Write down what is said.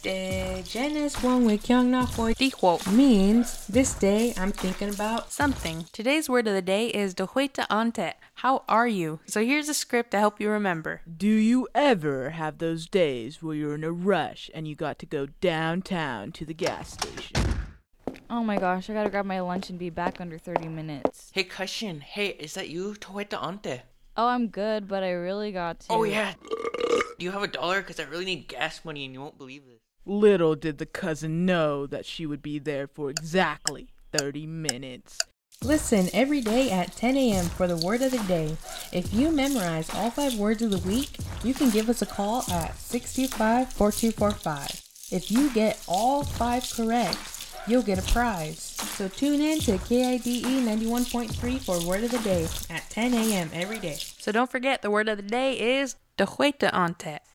De Genes one with Kyung Na Hoi Dihuo means this day I'm thinking about something. Today's word of the day is Dohuita Ante. How are you? So here's a script to help you remember. Do you ever have those days where you're in a rush and you got to go downtown to the gas station? Oh my gosh, I gotta grab my lunch and be back under 30 minutes. Hey, Cushion. Hey, is that you? Tohueta Ante. Oh, I'm good, but I really got to. Oh, yeah. Do you have $1? Because I really need gas money and you won't believe this. Little did the cousin know that she would be there for exactly 30 minutes. Listen every day at 10 a.m. for the word of the day. If you memorize all 5 words of the week, you can give us a call at 625-4245. If you get all 5 correct, you'll get a prize. So tune in to KIDE 91.3 for word of the day at 10 a.m. every day. So don't forget, the word of the day is Dohuita Ante.